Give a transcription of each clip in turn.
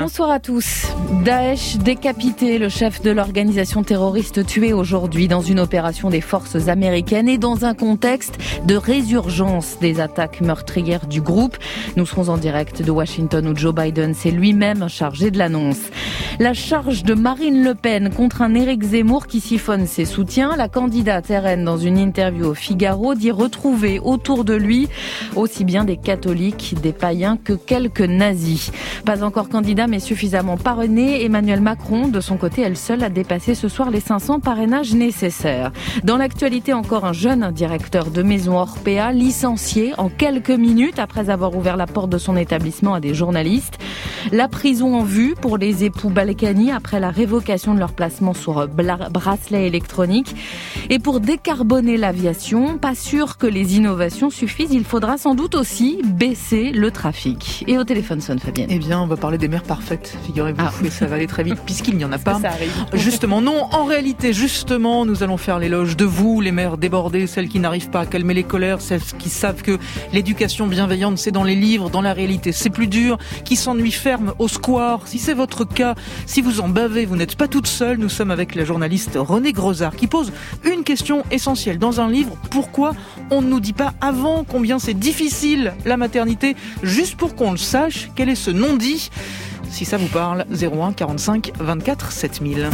Bonsoir à tous. Daesh décapité, le chef de l'organisation terroriste tué aujourd'hui dans une opération des forces américaines et dans un contexte de résurgence des attaques meurtrières du groupe. Nous serons en direct de Washington où Joe Biden s'est lui-même chargé de l'annonce. La charge de Marine Le Pen contre un Éric Zemmour qui siphonne ses soutiens. La candidate RN, dans une interview au Figaro, dit retrouver autour de lui aussi bien des catholiques, des païens que quelques nazis. Pas encore candidat mais suffisamment parrainé, Emmanuel Macron, de son côté, elle seule, a dépassé ce soir les 500 parrainages nécessaires. Dans l'actualité, encore un jeune directeur de maison Orpea, licencié en quelques minutes après avoir ouvert la porte de son établissement à des journalistes. La prison en vue pour les époux Balkany après la révocation de leur placement sur bracelet électronique. Et pour décarboner l'aviation, pas sûr que les innovations suffisent, il faudra sans doute aussi baisser le trafic. Et au téléphone sonne Fabienne. Eh bien, on va parler des mères parfaites, figurez-vous, et ça va aller très vite puisqu'il n'y en a pas. Ça arrive. Justement, non, en réalité, justement, nous allons faire l'éloge de vous, les mères débordées, celles qui n'arrivent pas à calmer les colères, celles qui savent que l'éducation bienveillante, c'est dans les livres, dans la réalité, c'est plus dur, qui s'ennuient ferme au square. Si c'est votre cas, si vous en bavez, vous n'êtes pas toute seule. Nous sommes avec la journaliste Renée Grosard qui pose une question essentielle dans un livre. Pourquoi on ne nous dit pas avant combien c'est difficile la maternité, juste pour qu'on le sache? Quel est ce non-dit? Si ça vous parle, 01 45 24 7000.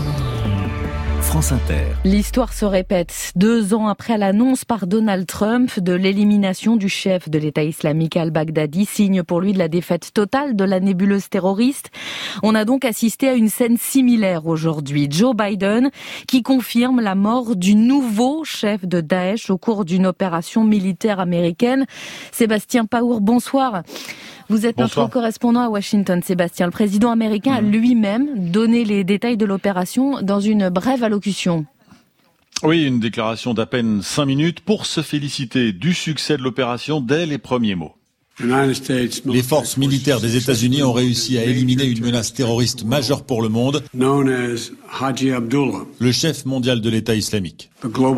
France Inter. L'histoire se répète 2 ans après l'annonce par Donald Trump de l'élimination du chef de l'État islamique al-Baghdadi, signe pour lui de la défaite totale de la nébuleuse terroriste. On a donc assisté à une scène similaire aujourd'hui. Joe Biden qui confirme la mort du nouveau chef de Daesh au cours d'une opération militaire américaine. Sébastien Paour, bonsoir. Vous êtes notre correspondant à Washington, Sébastien. Le président américain a lui-même donné les détails de l'opération dans une brève allocution. Oui, une déclaration d'à peine 5 minutes pour se féliciter du succès de l'opération dès les premiers mots. Les forces militaires des États-Unis ont réussi à éliminer une menace terroriste majeure pour le monde, le chef mondial de l'État islamique.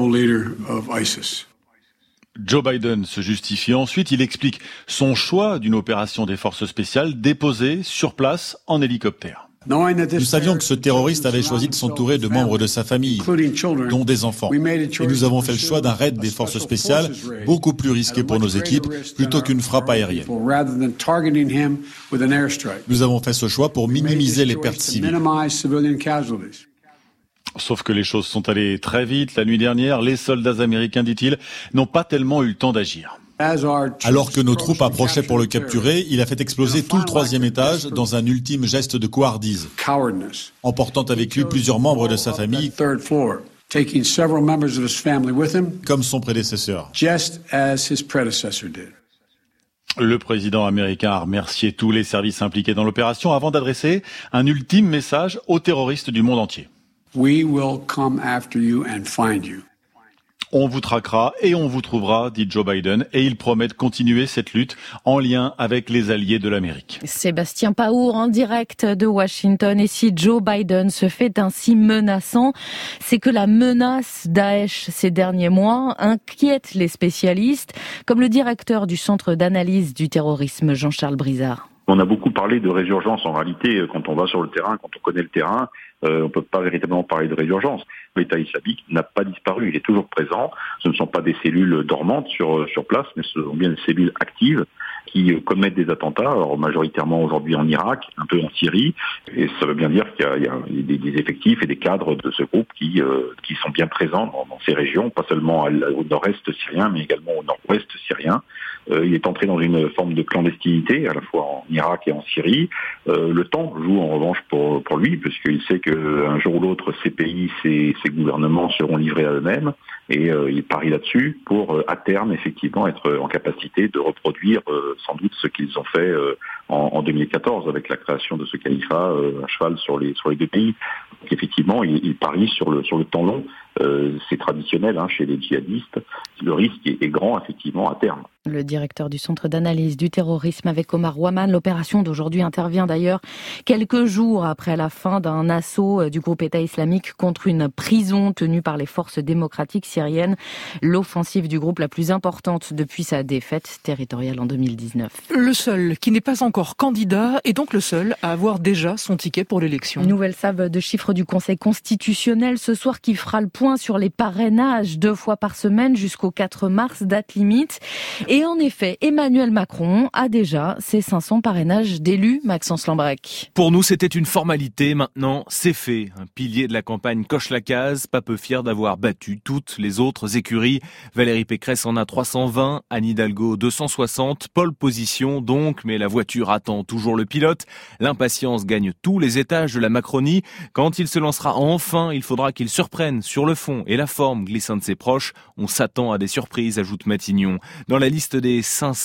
Joe Biden se justifie ensuite, il explique son choix d'une opération des forces spéciales déposée sur place en hélicoptère. Nous savions que ce terroriste avait choisi de s'entourer de membres de sa famille, dont des enfants. Et nous avons fait le choix d'un raid des forces spéciales, beaucoup plus risqué pour nos équipes, plutôt qu'une frappe aérienne. Nous avons fait ce choix pour minimiser les pertes civiles. Sauf que les choses sont allées très vite. La nuit dernière, les soldats américains, dit-il, n'ont pas tellement eu le temps d'agir. Alors que nos troupes approchaient pour le capturer, il a fait exploser tout le 3e étage dans un ultime geste de couardise, emportant avec lui plusieurs membres de sa famille, comme son prédécesseur. Le président américain a remercié tous les services impliqués dans l'opération avant d'adresser un ultime message aux terroristes du monde entier. We will come after you and find you. On vous traquera et on vous trouvera, dit Joe Biden, et il promet de continuer cette lutte en lien avec les alliés de l'Amérique. Sébastien Paour en direct de Washington. Et si Joe Biden se fait ainsi menaçant, c'est que la menace Daesh ces derniers mois inquiète les spécialistes, comme le directeur du Centre d'analyse du terrorisme, Jean-Charles Brizard. On a beaucoup parlé de résurgence. En réalité, quand on va sur le terrain, quand on connaît le terrain, on ne peut pas véritablement parler de résurgence. L'État islamique n'a pas disparu, il est toujours présent. Ce ne sont pas des cellules dormantes sur place, mais ce sont bien des cellules actives qui commettent des attentats, alors majoritairement aujourd'hui en Irak, un peu en Syrie. Et ça veut bien dire qu'il y a des effectifs et des cadres de ce groupe qui sont bien présents dans ces régions, pas seulement au nord-est syrien, mais également au nord-ouest syrien. Il est entré dans une forme de clandestinité, à la fois en Irak et en Syrie. Le temps joue en revanche pour lui, puisqu'il sait qu'un jour ou l'autre, ces pays, ces gouvernements seront livrés à eux-mêmes. Et il parie là-dessus pour, à terme, effectivement, être en capacité de reproduire sans doute ce qu'ils ont fait en 2014 avec la création de ce califat à cheval sur les deux pays. Donc effectivement, il parie sur le temps long c'est traditionnel chez les djihadistes. Le risque est grand, effectivement, à terme. Le directeur du Centre d'analyse du terrorisme avec Omar Ouaman. L'opération d'aujourd'hui intervient d'ailleurs quelques jours après la fin d'un assaut du groupe État islamique contre une prison tenue par les forces démocratiques syriennes. L'offensive du groupe la plus importante depuis sa défaite territoriale en 2019. Le seul qui n'est pas encore candidat est donc le seul à avoir déjà son ticket pour l'élection. Nouvelle salve de chiffres du Conseil constitutionnel ce soir qui fera le point sur les parrainages 2 fois par semaine jusqu'au 4 mars, date limite. Et en effet, Emmanuel Macron a déjà ses 500 parrainages d'élus, Maxence Lambrec. Pour nous, c'était une formalité. Maintenant, c'est fait. Un pilier de la campagne coche la case, pas peu fier d'avoir battu toutes les autres écuries. Valérie Pécresse en a 320, Anne Hidalgo 260, pole position donc, mais la voiture attend toujours le pilote. L'impatience gagne tous les étages de la Macronie. Quand il se lancera enfin, il faudra qu'il surprenne sur le fond et la forme, glisse un de ses proches. On s'attend à des surprises, ajoute Matignon. Dans la liste des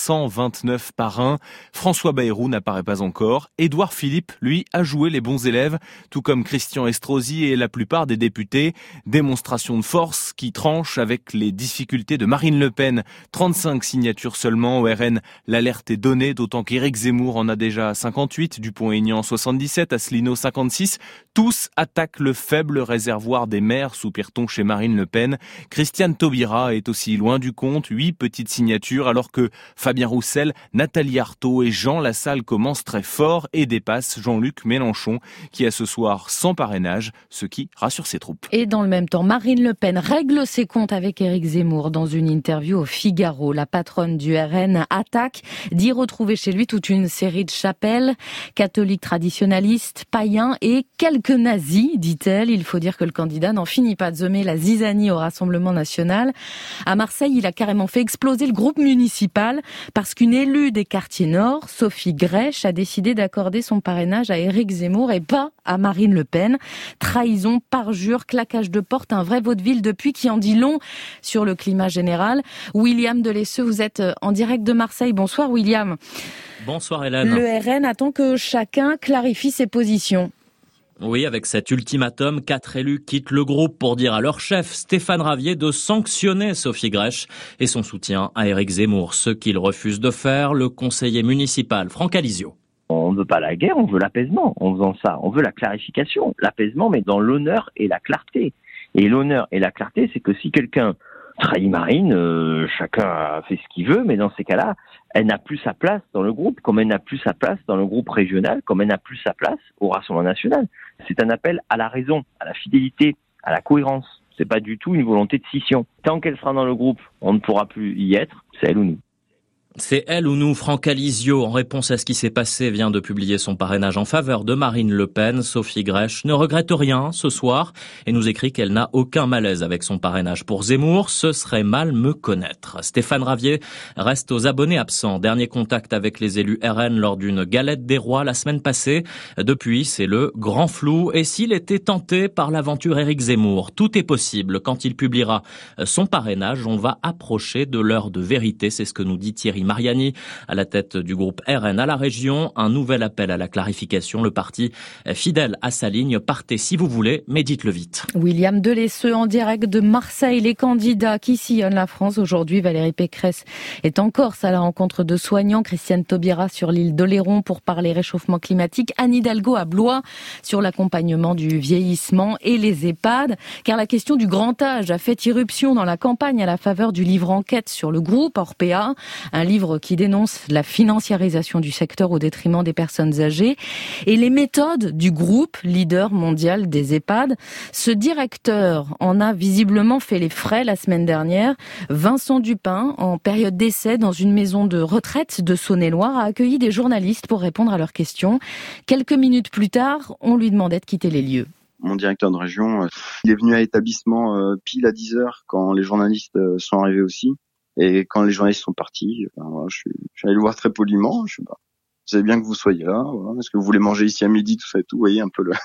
529 parrains, François Bayrou n'apparaît pas encore. Édouard Philippe, lui, a joué les bons élèves, tout comme Christian Estrosi et la plupart des députés. Démonstration de force qui tranche avec les difficultés de Marine Le Pen. 35 signatures seulement au RN. L'alerte est donnée, d'autant qu'Éric Zemmour en a déjà 58, Dupont-Aignan 77, Asselineau 56. Tous attaquent le faible réservoir des maires, soupire-t-on chez Marine Le Pen. Christiane Taubira est aussi loin du compte, 8 petites signatures, alors que Fabien Roussel, Nathalie Arthaud et Jean Lassalle commencent très fort et dépassent Jean-Luc Mélenchon, qui a ce soir 100 parrainages, ce qui rassure ses troupes. Et dans le même temps, Marine Le Pen règle ses comptes avec Éric Zemmour dans une interview au Figaro. La patronne du RN attaque, dit retrouver chez lui toute une série de chapelles, catholiques traditionnalistes, païens et quelques nazis, dit-elle. Il faut dire que le candidat n'en finit pas de semer la zizanie au Rassemblement national. À Marseille, il a carrément fait exploser le groupe municipal parce qu'une élue des quartiers nord, Sophie Grèche, a décidé d'accorder son parrainage à Éric Zemmour et pas à Marine Le Pen. Trahison, parjure, claquage de porte, un vrai vaudeville depuis qui en dit long sur le climat général. William Delesseux, vous êtes en direct de Marseille. Bonsoir William. Bonsoir Hélène. Le RN attend que chacun clarifie ses positions. Oui, avec cet ultimatum, 4 élus quittent le groupe pour dire à leur chef, Stéphane Ravier, de sanctionner Sophie Grèche et son soutien à Éric Zemmour. Ce qu'il refuse de faire, le conseiller municipal Franck Alizio. On ne veut pas la guerre, on veut l'apaisement en faisant ça. On veut la clarification, l'apaisement, mais dans l'honneur et la clarté. Et l'honneur et la clarté, c'est que si quelqu'un trahit Marine, chacun a fait ce qu'il veut, mais dans ces cas-là, elle n'a plus sa place dans le groupe, comme elle n'a plus sa place dans le groupe régional, comme elle n'a plus sa place au Rassemblement national. C'est un appel à la raison, à la fidélité, à la cohérence. C'est pas du tout une volonté de scission. Tant qu'elle sera dans le groupe, on ne pourra plus y être, c'est elle ou nous. C'est elle ou nous. Franck Alizio, en réponse à ce qui s'est passé, vient de publier son parrainage en faveur de Marine Le Pen. Sophie Grèche ne regrette rien ce soir et nous écrit qu'elle n'a aucun malaise avec son parrainage pour Zemmour. Ce serait mal me connaître. Stéphane Ravier reste aux abonnés absents. Dernier contact avec les élus RN lors d'une galette des rois la semaine passée. Depuis, c'est le grand flou. Et s'il était tenté par l'aventure Éric Zemmour, tout est possible. Quand il publiera son parrainage, on va approcher de l'heure de vérité. C'est ce que nous dit Thierry Mariani, à la tête du groupe RN à la région. Un nouvel appel à la clarification. Le parti, fidèle à sa ligne, partez si vous voulez, mais dites-le vite. William Delesseux en direct de Marseille. Les candidats qui sillonnent la France aujourd'hui. Valérie Pécresse est en Corse à la rencontre de soignants. Christiane Taubira sur l'île d'Oléron pour parler réchauffement climatique. Anne Hidalgo à Blois sur l'accompagnement du vieillissement et les EHPAD. Car la question du grand âge a fait irruption dans la campagne à la faveur du livre enquête sur le groupe Orpea. Un livre qui dénonce la financiarisation du secteur au détriment des personnes âgées et les méthodes du groupe leader mondial des EHPAD. Ce directeur en a visiblement fait les frais la semaine dernière. Vincent Dupin, en période d'essai dans une maison de retraite de Saône-et-Loire, a accueilli des journalistes pour répondre à leurs questions. Quelques minutes plus tard, on lui demandait de quitter les lieux. Mon directeur de région, il est venu à l'établissement pile à 10h quand les journalistes sont arrivés aussi. Et quand les journalistes sont partis, je suis allé le voir très poliment. Vous savez bien que vous soyez là. Voilà. Est-ce que vous voulez manger ici à midi, tout ça et tout. Vous voyez un peu le.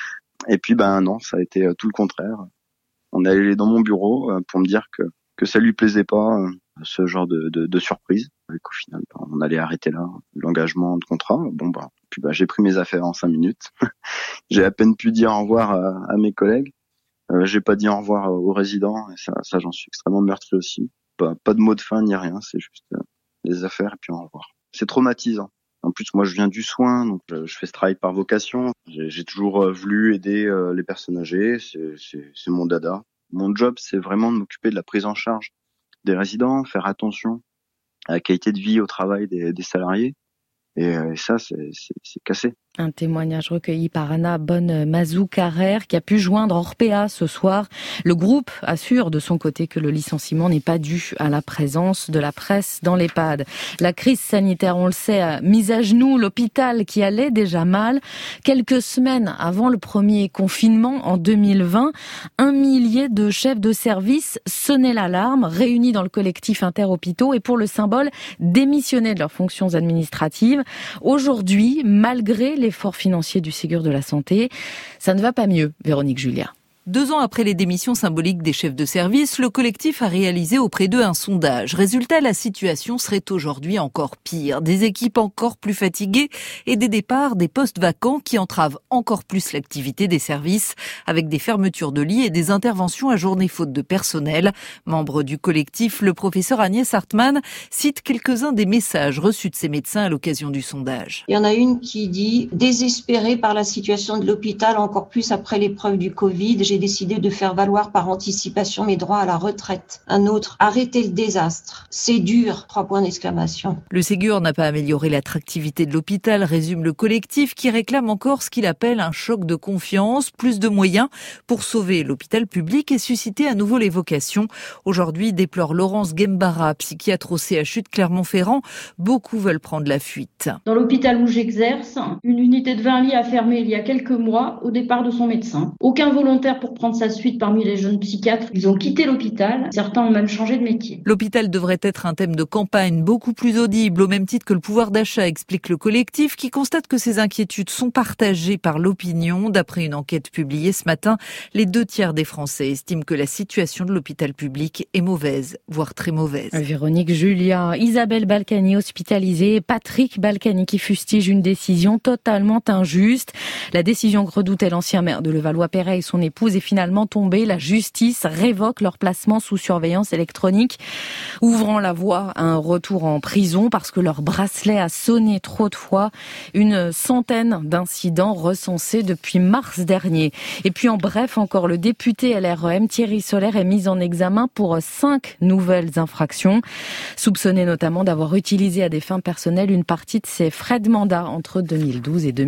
Et puis non, ça a été tout le contraire. On est allé dans mon bureau pour me dire que ça lui plaisait pas ce genre de surprise. Et qu'au final, on allait arrêter là l'engagement de contrat. Puis j'ai pris mes affaires en 5 minutes. J'ai à peine pu dire au revoir à mes collègues. J'ai pas dit au revoir aux résidents, et ça j'en suis extrêmement meurtri aussi. Pas de mot de fin ni rien, c'est juste les affaires et puis au revoir. C'est traumatisant. En plus, moi, je viens du soin, donc je fais ce travail par vocation. J'ai toujours voulu aider les personnes âgées, c'est mon dada. Mon job, c'est vraiment de m'occuper de la prise en charge des résidents, faire attention à la qualité de vie au travail des salariés. Et ça, c'est cassé. Un témoignage recueilli par Anna Bonne-Mazou-Carrère qui a pu joindre Orpea ce soir. Le groupe assure de son côté que le licenciement n'est pas dû à la présence de la presse dans l'EHPAD. La crise sanitaire, on le sait, a mis à genoux l'hôpital qui allait déjà mal. Quelques semaines avant le premier confinement en 2020, 1 millier de chefs de service sonnaient l'alarme, réunis dans le collectif Interhôpitaux et pour le symbole démissionnaient de leurs fonctions administratives. Aujourd'hui, malgré l'effort financier du Ségur de la Santé, ça ne va pas mieux, Véronique Julia. 2 ans après les démissions symboliques des chefs de service, le collectif a réalisé auprès d'eux un sondage. Résultat, la situation serait aujourd'hui encore pire. Des équipes encore plus fatiguées et des départs, des postes vacants qui entravent encore plus l'activité des services avec des fermetures de lits et des interventions à journée faute de personnel. Membre du collectif, le professeur Agnès Hartmann cite quelques-uns des messages reçus de ces médecins à l'occasion du sondage. Il y en a une qui dit « Désespérée par la situation de l'hôpital, encore plus après l'épreuve du Covid, j'ai décidé de faire valoir par anticipation mes droits à la retraite. » Un autre, arrêtez le désastre. C'est dur, 3 points d'exclamation. Le Ségur n'a pas amélioré l'attractivité de l'hôpital, résume le collectif qui réclame encore ce qu'il appelle un choc de confiance, plus de moyens pour sauver l'hôpital public et susciter à nouveau les vocations. Aujourd'hui, déplore Laurence Gembara, psychiatre au CHU de Clermont-Ferrand, beaucoup veulent prendre la fuite. Dans l'hôpital où j'exerce, une unité de 20 lits a fermé il y a quelques mois au départ de son médecin. Aucun volontaire pour prendre sa suite parmi les jeunes psychiatres. Ils ont quitté l'hôpital. Certains ont même changé de métier. L'hôpital devrait être un thème de campagne beaucoup plus audible, au même titre que le pouvoir d'achat, explique le collectif, qui constate que ces inquiétudes sont partagées par l'opinion. D'après une enquête publiée ce matin, les 2/3 des Français estiment que la situation de l'hôpital public est mauvaise, voire très mauvaise. Véronique Julia, Isabelle Balkany hospitalisée, Patrick Balkany qui fustige une décision totalement injuste. La décision que redoutait l'ancien maire de Levallois-Perret et son épouse est finalement tombée. La justice révoque leur placement sous surveillance électronique, ouvrant la voie à un retour en prison parce que leur bracelet a sonné trop de fois. Une centaine d'incidents recensés depuis mars dernier. Et puis en bref, encore le député LREM Thierry Solère est mis en examen pour 5 nouvelles infractions, soupçonné notamment d'avoir utilisé à des fins personnelles une partie de ses frais de mandat entre 2012 et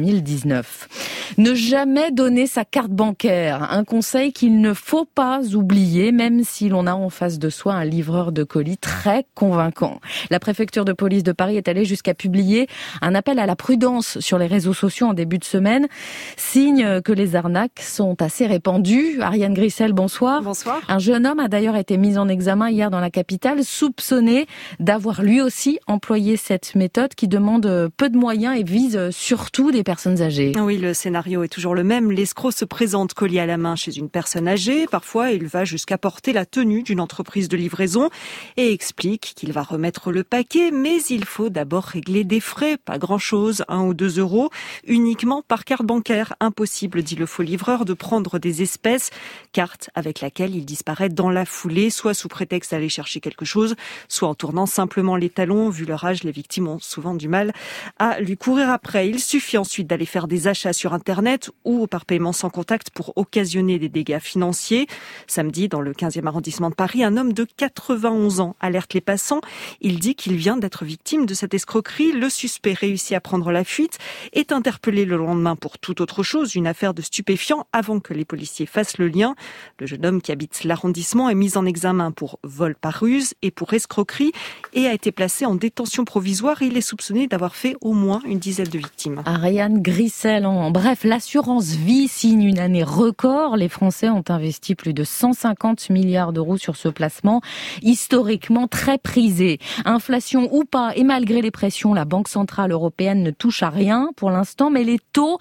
2019. Ne jamais donner sa carte bancaire, un conseil qu'il ne faut pas oublier, même si l'on a en face de soi un livreur de colis très convaincant. La préfecture de police de Paris est allée jusqu'à publier un appel à la prudence sur les réseaux sociaux en début de semaine, signe que les arnaques sont assez répandues. Ariane Grissel, bonsoir. Bonsoir. Un jeune homme a d'ailleurs été mis en examen hier dans la capitale, soupçonné d'avoir lui aussi employé cette méthode qui demande peu de moyens et vise surtout des personnes âgées. Oui, le scénario est toujours le même. L'escroc se présente colis à la main chez une personne âgée. Parfois, il va jusqu'à porter la tenue d'une entreprise de livraison et explique qu'il va remettre le paquet, mais il faut d'abord régler des frais, pas grand-chose, 1 ou 2 euros, uniquement par carte bancaire. Impossible, dit le faux livreur, de prendre des espèces, carte avec laquelle il disparaît dans la foulée, soit sous prétexte d'aller chercher quelque chose, soit en tournant simplement les talons. Vu leur âge, les victimes ont souvent du mal à lui courir après. Il suffit ensuite d'aller faire des achats sur Internet ou par paiement sans contact pour occasionner des dégâts financiers. Samedi, dans le 15e arrondissement de Paris, un homme de 91 ans alerte les passants. Il dit qu'il vient d'être victime de cette escroquerie. Le suspect réussit à prendre la fuite, est interpellé le lendemain pour toute autre chose, une affaire de stupéfiants, avant que les policiers fassent le lien. Le jeune homme qui habite l'arrondissement est mis en examen pour vol par ruse et pour escroquerie et a été placé en détention provisoire. Il est soupçonné d'avoir fait au moins une dizaine de victimes. Ariane Grissel, en bref, l'assurance vie signe une année record. Les Français ont investi plus de 150 milliards d'euros sur ce placement, historiquement très prisé. Inflation ou pas, et malgré les pressions, la Banque Centrale Européenne ne touche à rien pour l'instant, mais les taux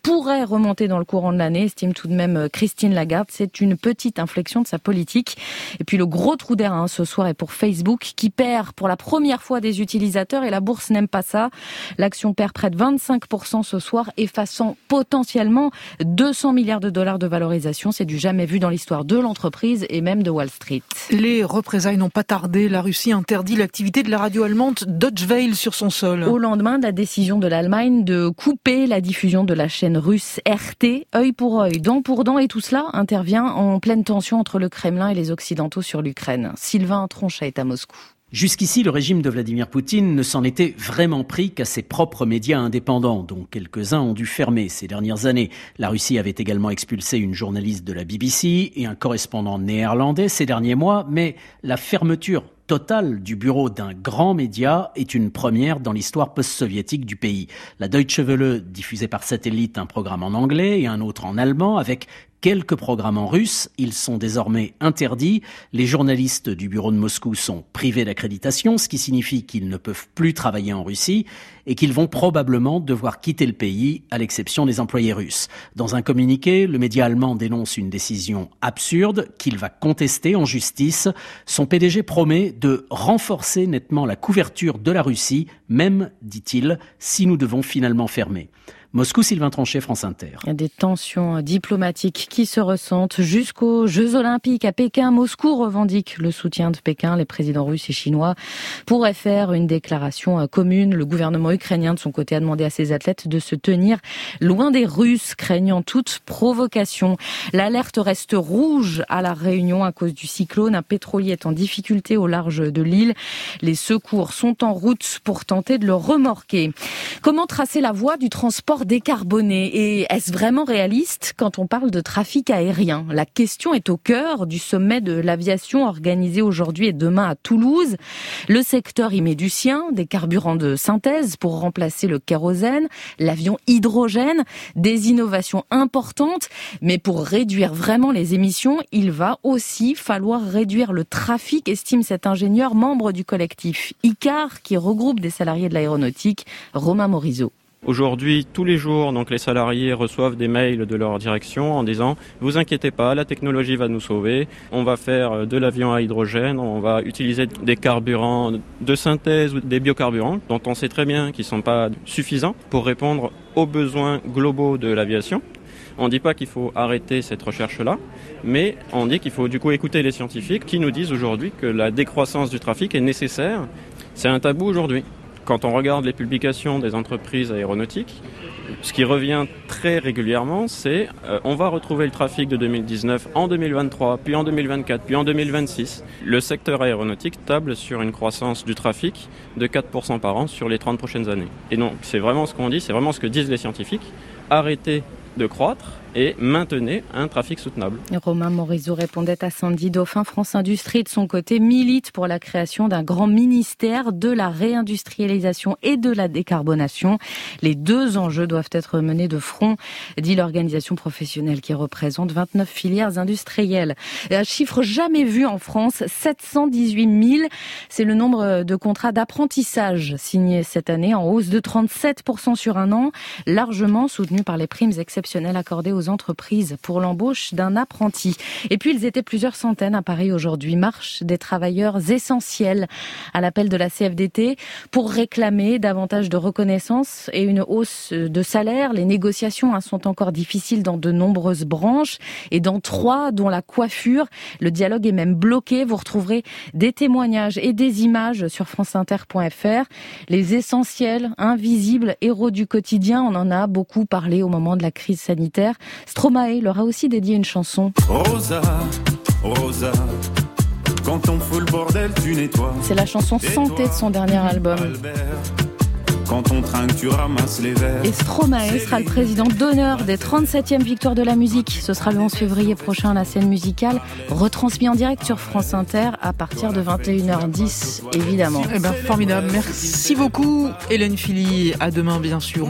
pourrait remonter dans le courant de l'année, estime tout de même Christine Lagarde. C'est une petite inflexion de sa politique. Et puis le gros trou d'air ce soir est pour Facebook qui perd pour la première fois des utilisateurs et la bourse n'aime pas ça. L'action perd près de 25% ce soir, effaçant potentiellement 200 milliards de dollars de valorisation. C'est du jamais vu dans l'histoire de l'entreprise et même de Wall Street. Les représailles n'ont pas tardé. La Russie interdit l'activité de la radio allemande Deutsche Welle sur son sol. Au lendemain de la décision de l'Allemagne de couper la diffusion de la chaîne russe RT, œil pour œil, dent pour dent, et tout cela intervient en pleine tension entre le Kremlin et les Occidentaux sur l'Ukraine. Sylvain Tronchet est à Moscou. Jusqu'ici, le régime de Vladimir Poutine ne s'en était vraiment pris qu'à ses propres médias indépendants, dont quelques-uns ont dû fermer ces dernières années. La Russie avait également expulsé une journaliste de la BBC et un correspondant néerlandais ces derniers mois, mais la fermeture totale du bureau d'un grand média est une première dans l'histoire post-soviétique du pays. La Deutsche Welle diffusait par satellite un programme en anglais et un autre en allemand avec quelques programmes en russe. Ils sont désormais interdits. Les journalistes du bureau de Moscou sont privés d'accréditation, ce qui signifie qu'ils ne peuvent plus travailler en Russie et qu'ils vont probablement devoir quitter le pays, à l'exception des employés russes. Dans un communiqué, le média allemand dénonce une décision absurde qu'il va contester en justice. Son PDG promet de renforcer nettement la couverture de la Russie, même, dit-il, si nous devons finalement fermer. Moscou, Sylvain Tronchet, France Inter. Il y a des tensions diplomatiques qui se ressentent jusqu'aux Jeux Olympiques à Pékin. Moscou revendique le soutien de Pékin. Les présidents russes et chinois pourraient faire une déclaration commune. Le gouvernement ukrainien, de son côté, a demandé à ses athlètes de se tenir loin des Russes, craignant toute provocation. L'alerte reste rouge à La Réunion à cause du cyclone. Un pétrolier est en difficulté au large de l'île. Les secours sont en route pour tenter de le remorquer. Comment tracer la voie du transport décarboné? Et est-ce vraiment réaliste quand on parle de trafic aérien? La question est au cœur du sommet de l'aviation organisé aujourd'hui et demain à Toulouse. Le secteur y met du sien, des carburants de synthèse pour remplacer le kérosène, l'avion hydrogène, des innovations importantes. Mais pour réduire vraiment les émissions, il va aussi falloir réduire le trafic, estime cet ingénieur membre du collectif ICAR qui regroupe des salariés de l'aéronautique, Romain Morizot. Aujourd'hui, tous les jours, donc les salariés reçoivent des mails de leur direction en disant « Vous inquiétez pas, la technologie va nous sauver, on va faire de l'avion à hydrogène, on va utiliser des carburants de synthèse ou des biocarburants dont on sait très bien qu'ils ne sont pas suffisants pour répondre aux besoins globaux de l'aviation ». On ne dit pas qu'il faut arrêter cette recherche-là, mais on dit qu'il faut du coup écouter les scientifiques qui nous disent aujourd'hui que la décroissance du trafic est nécessaire. C'est un tabou aujourd'hui. Quand on regarde les publications des entreprises aéronautiques, ce qui revient très régulièrement, c'est on va retrouver le trafic de 2019 en 2023, puis en 2024, puis en 2026. Le secteur aéronautique table sur une croissance du trafic de 4% par an sur les 30 prochaines années. Et donc, c'est vraiment ce qu'on dit, c'est vraiment ce que disent les scientifiques. Arrêtez de croître et maintenez un trafic soutenable. Romain Morizot répondait à Sandy Dauphin. France Industrie, de son côté, milite pour la création d'un grand ministère de la réindustrialisation et de la décarbonation. Les deux enjeux doivent être menés de front, dit l'organisation professionnelle qui représente 29 filières industrielles. Un chiffre jamais vu en France, 718 000. C'est le nombre de contrats d'apprentissage signés cette année, en hausse de 37% sur un an, largement soutenu par les primes exceptionnelles accordées aux entreprises pour l'embauche d'un apprenti. Et puis, ils étaient plusieurs centaines à Paris aujourd'hui. Marche des travailleurs essentiels à l'appel de la CFDT pour réclamer davantage de reconnaissance et une hausse de salaire. Les négociations sont encore difficiles dans de nombreuses branches et dans 3, dont la coiffure. Le dialogue est même bloqué. Vous retrouverez des témoignages et des images sur franceinter.fr. Les essentiels, invisibles, héros du quotidien, on en a beaucoup parlé au moment de la crise sanitaire. Stromae leur a aussi dédié une chanson. Rosa, Rosa, quand on fout le bordel, tu nettoies. C'est la chanson Santé de son dernier album. Albert, quand on trinque, tu ramasses les verres. Et Stromae sera le président d'honneur des 37e victoires de la musique. Ce sera le 11 février prochain à la scène musicale, retransmis en direct sur France Inter à partir de 21h10, évidemment. Eh ben, formidable. Merci beaucoup, Hélène Philly. À demain, bien sûr.